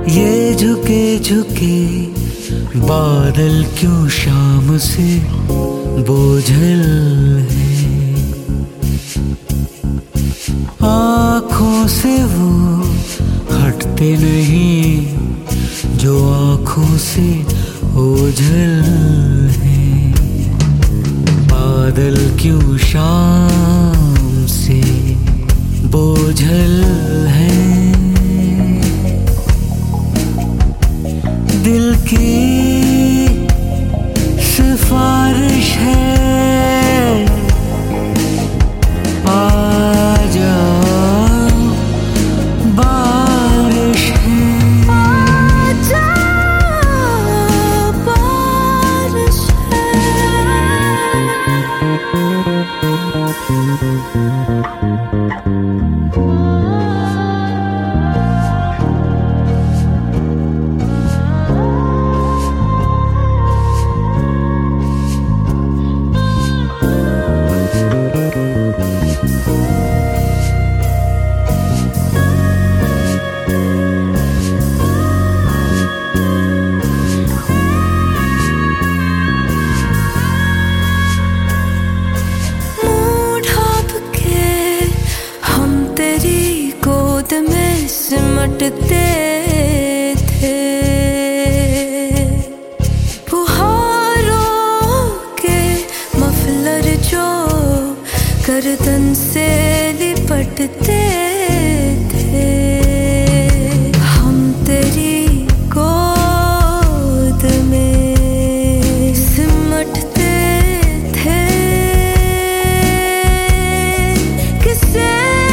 ये झुके झुके बादल क्यों शाम से बोझल है। आँखों से वो हटते नहीं जो आँखों से ओझल है। बादल क्यों शाम से बोझल है। दिल की सिफारिश है, आ जाओ बारिश है। आ जाओ बारिश में सिमटते थे। फुहारों के मफलर जो गर्दन से लिपटते थे। हम तेरी गोद में सिमटते थे। किसे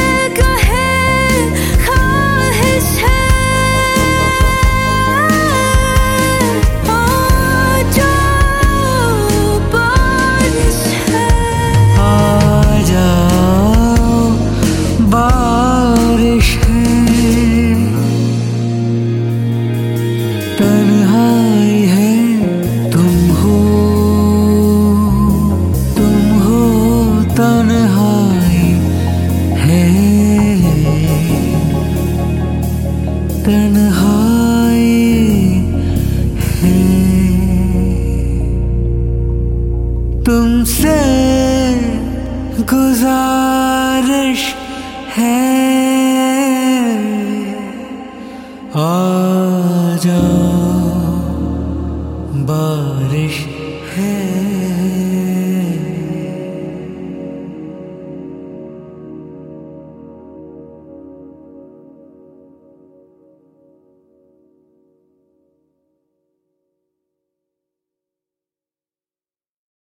तन्हाई है, तुम हो तन्हाई है। तन्हाई है, तुमसे गुजारिश है।